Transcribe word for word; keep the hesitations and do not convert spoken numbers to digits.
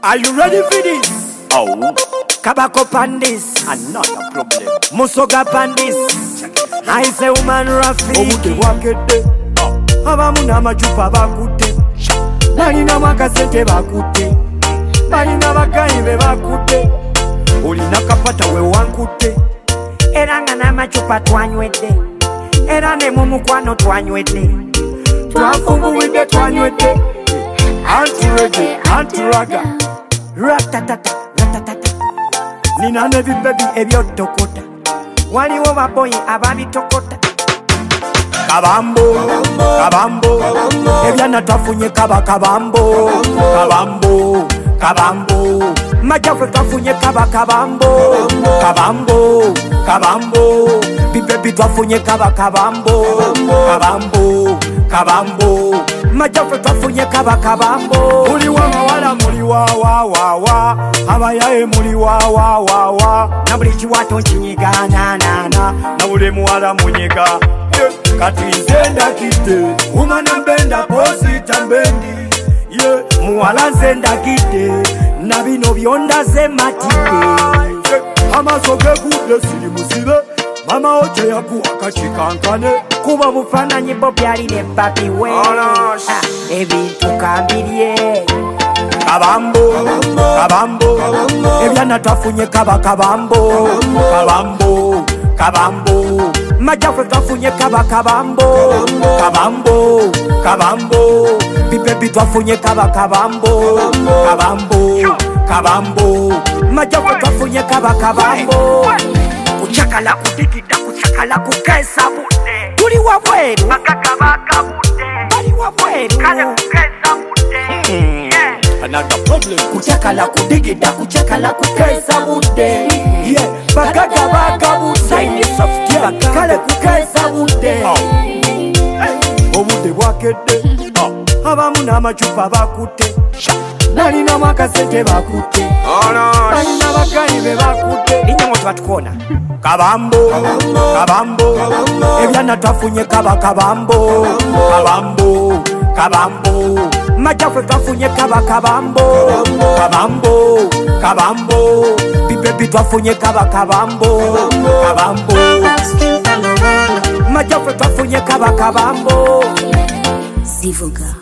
Are you ready for this? Oh, Kabako Pandis, another problem. Musoga Pandis. I say woman Rafi. Obude wakete. Abamu n'amacupa bakutte. Balina makasente bakutte. Balina bakayimbe bakutte. Olina kapata we wankutte. Era nga n'amacupa twanywedde. Era ne mu mukwano twanywedde. Twafubuwidde twanywedde. Anti-reggae, anti-raga. Ratatata, ratatata. Nina n'ebibebi ebyotokota. Waliwo baboyi ababitokota. Kabambo, kabambo. Ebyana twafunye kaba kabambo. Kabambo, kabambo. Majafe twafunye kaba kabambo. Kabambo, kabambo. Bibebi twafunye kaba kabambo. Kabambo, kabambo. Majafe twafunye kaba kabambo. Muli wa mawala muli wa wa wa wa. Abayaye muli wa wa wa wa. Na buli kiwato nkinyiga na na na. Na buli muwala munyiga. Yeah. Kati nze ndakite. Umana mbenda posi tambendi. Yeah. Muwala nze ndakite. Na bino byondaze matike. Yeah. Amaso gegudde siri musibe. Mama oche yaku akachikankane. Kuba bufananyi bo byali ne papi we. Ebintu kambirye. Kabambo, kabambo. Ebyana twafunye kaba kabambo. Kabambo, kabambo. Majafe twafunye kaba kabambo. Kabambo, kabambo. Bibebi twafunye kaba kabambo. Kabambo, kabambo. Majafe twafunye kaba kabambo. Kuchakala kudigida kuchakala kukesa bude. Tuli wabweru Makaka baka bude. Bali wabweru Kale kukesa bude. Yeah. Another problem. Kuchakala kudigida kuchakala kukesa bude. Yeah. Makaka baka bude. Saini soft yeah. Kale kukesa bude. Oh. Hey. Obude bwakete. Oh. Abamu n'amacupa bakutte. Balina makasente bakutte. Balina bakayimbe bakutte. Linyo batukona. Kabambo, kabambo. Ebyana twafunye kaba kabambo. Kabambo, kabambo. Majafe twafunye kaba kabambo. Kabambo, kabambo. Bibebi twafunye kaba kabambo. Kabambo. Majafe twafunye kaba kabambo. Zivuga.